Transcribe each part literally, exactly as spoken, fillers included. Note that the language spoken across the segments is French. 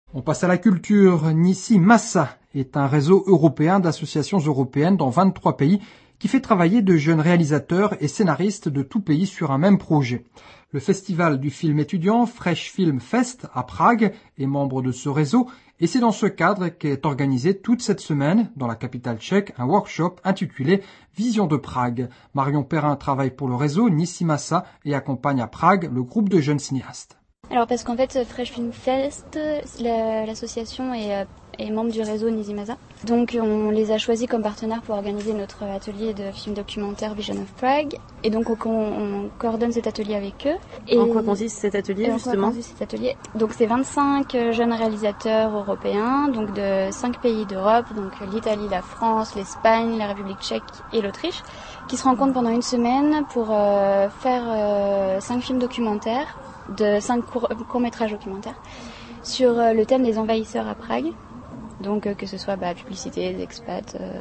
On passe à la culture. Nissi Massa est un réseau européen d'associations européennes dans vingt-trois pays qui fait travailler de jeunes réalisateurs et scénaristes de tout pays sur un même projet. Le festival du film étudiant Fresh Film Fest à Prague est membre de ce réseau et c'est dans ce cadre qu'est organisé toute cette semaine, dans la capitale tchèque, un workshop intitulé Vision de Prague. Marion Perrin travaille pour le réseau Nissi Massa et accompagne à Prague le groupe de jeunes cinéastes. Alors parce qu'en fait, Fresh Film Fest, la, l'association est, est membre du réseau Nissi Massa. Donc on les a choisis comme partenaires pour organiser notre atelier de film documentaire Vision of Prague. Et donc on, on coordonne cet atelier avec eux. Et en quoi consiste cet atelier justement ? En quoi consiste cet atelier ? Donc c'est vingt-cinq jeunes réalisateurs européens, donc de cinq pays d'Europe, donc l'Italie, la France, l'Espagne, la République tchèque et l'Autriche, qui se rencontrent pendant une semaine pour euh, faire euh, cinq films documentaires, de cinq courts, courts-métrages documentaires, sur euh, le thème des envahisseurs à Prague. Donc euh, que ce soit bah, publicité, les expats, euh,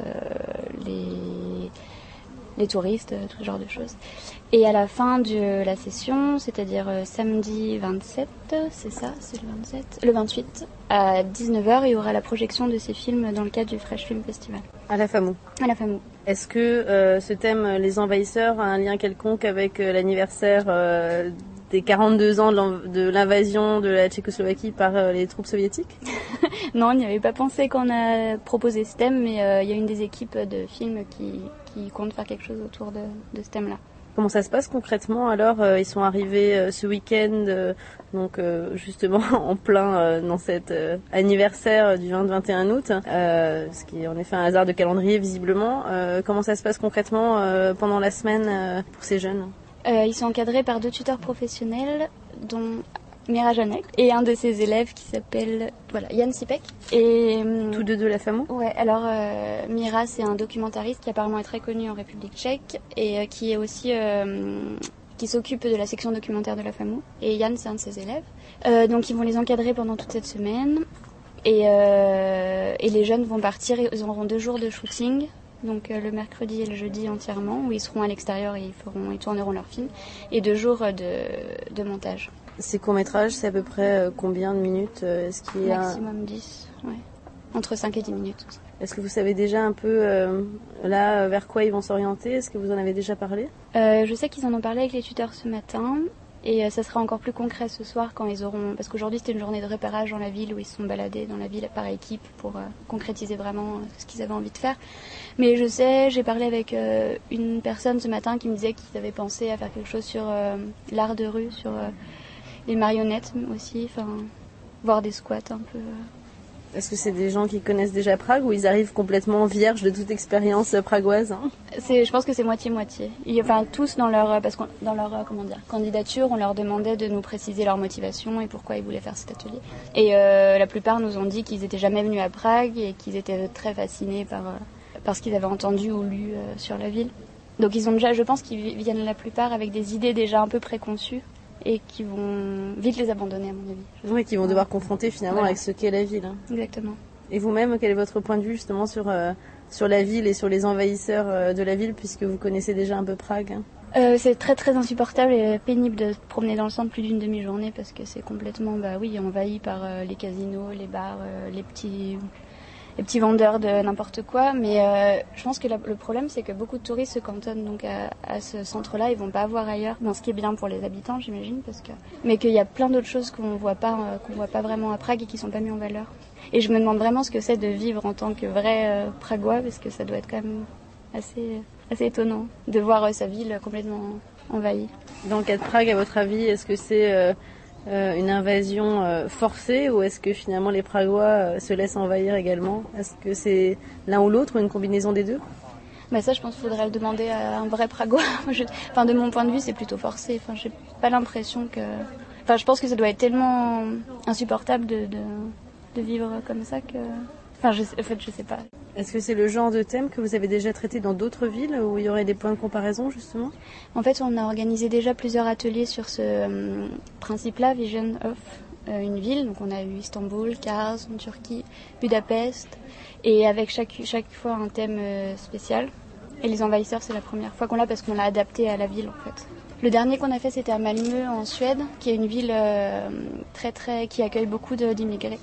les, les touristes, euh, tout ce genre de choses. Et à la fin de la session, c'est-à-dire euh, samedi vingt-sept, c'est ça, c'est le vingt-sept, le vingt-huit, à dix-neuf heures, il y aura la projection de ces films dans le cadre du Fresh Film Festival. À la FAMU. À la FAMU. Est-ce que euh, ce thème, les envahisseurs, a un lien quelconque avec euh, l'anniversaire euh, des quarante-deux ans de l'invasion de la Tchécoslovaquie par euh, les troupes soviétiques ? Non, on n'y avait pas pensé quand on a proposé ce thème, mais euh, il y a une des équipes de films qui, qui compte faire quelque chose autour de, de ce thème-là. Comment ça se passe concrètement alors ? euh, Ils sont arrivés euh, ce week-end, euh, donc euh, justement en plein euh, dans cet euh, anniversaire du vingt vingt et un août, euh, ce qui est en effet un hasard de calendrier visiblement. Euh, comment ça se passe concrètement euh, pendant la semaine euh, pour ces jeunes ? euh, Ils sont encadrés par deux tuteurs professionnels, dont Mira Janek et un de ses élèves qui s'appelle voilà Yann Sipek. Et tous deux de la FAMU. Ouais. Alors euh, Mira, c'est un documentariste qui apparemment est très connu en République tchèque et euh, qui est aussi euh, qui s'occupe de la section documentaire de la FAMU. Et Yann, c'est un de ses élèves. Euh, donc ils vont les encadrer pendant toute cette semaine. Et euh, et les jeunes vont partir. Ils auront deux jours de shooting. Donc euh, le mercredi et le jeudi entièrement, où ils seront à l'extérieur et ils feront, ils tourneront leurs films, et deux jours de, de montage. Ces courts-métrages, c'est à peu près euh, combien de minutes euh, est-ce qu'il y a... Maximum dix, ouais. Entre cinq et dix minutes. Est-ce que vous savez déjà un peu euh, là vers quoi ils vont s'orienter ? Est-ce que vous en avez déjà parlé ? euh, Je sais qu'ils en ont parlé avec les tuteurs ce matin. Et euh, ça sera encore plus concret ce soir quand ils auront... Parce qu'aujourd'hui c'était une journée de repérage dans la ville où ils se sont baladés dans la ville par équipe pour euh, concrétiser vraiment euh, ce qu'ils avaient envie de faire. Mais je sais, j'ai parlé avec euh, une personne ce matin qui me disait qu'ils avaient pensé à faire quelque chose sur euh, l'art de rue, sur euh, les marionnettes aussi, enfin voir des squats un peu... Euh. Est-ce que c'est des gens qui connaissent déjà Prague ou ils arrivent complètement vierges de toute expérience pragoise hein ? C'est, je pense que c'est moitié-moitié. Ils, enfin, tous dans leur, parce que dans leur comment dire, candidature, on leur demandait de nous préciser leur motivation et pourquoi ils voulaient faire cet atelier. Et euh, la plupart nous ont dit qu'ils n'étaient jamais venus à Prague et qu'ils étaient très fascinés par, euh, par ce qu'ils avaient entendu ou lu euh, sur la ville. Donc ils ont déjà, je pense qu'ils viennent la plupart avec des idées déjà un peu préconçues et qui vont vite les abandonner à mon avis. Oui, qui vont devoir confronter finalement voilà. avec ce qu'est la ville. Hein. Exactement. Et vous-même, quel est votre point de vue justement sur, euh, sur la ville et sur les envahisseurs euh, de la ville puisque vous connaissez déjà un peu Prague hein ? euh, C'est très très insupportable et pénible de se promener dans le centre plus d'une demi-journée parce que c'est complètement bah oui, envahi par euh, les casinos, les bars, euh, les petits... les petits vendeurs de n'importe quoi, mais euh, je pense que la, le problème c'est que beaucoup de touristes se cantonnent donc à, à ce centre-là, ils vont pas voir ailleurs. Bon, ce qui est bien pour les habitants, j'imagine, parce que mais qu'il y a plein d'autres choses qu'on voit pas, euh, qu'on voit pas vraiment à Prague et qui sont pas mis en valeur. Et je me demande vraiment ce que c'est de vivre en tant que vrai euh, Pragois, parce que ça doit être quand même assez assez étonnant de voir euh, sa ville complètement envahie. Dans le cas de Prague, à votre avis, est-ce que c'est euh... Euh, une invasion euh, forcée ou est-ce que finalement les Pragois euh, se laissent envahir également ? Est-ce que c'est l'un ou l'autre ou une combinaison des deux ? Bah ça, je pense qu'il faudrait le demander à un vrai Pragois. je... Enfin, de mon point de vue, c'est plutôt forcé. Enfin, j'ai pas l'impression que... Enfin, je pense que ça doit être tellement insupportable de, de, de vivre comme ça que... Enfin, je, en fait, je sais pas. Est-ce que c'est le genre de thème que vous avez déjà traité dans d'autres villes où il y aurait des points de comparaison, justement ? En fait, on a organisé déjà plusieurs ateliers sur ce euh, principe-là, Vision of euh, une ville. Donc, on a eu Istanbul, Kars, en Turquie, Budapest, et avec chaque, chaque fois un thème euh, spécial. Et les envahisseurs, c'est la première fois qu'on l'a parce qu'on l'a adapté à la ville, en fait. Le dernier qu'on a fait, c'était à Malmö, en Suède, qui est une ville euh, très, très, qui accueille beaucoup de, d'immigrés.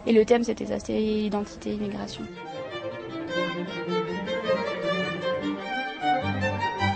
Et le thème, c'était ça, c'était identité, immigration.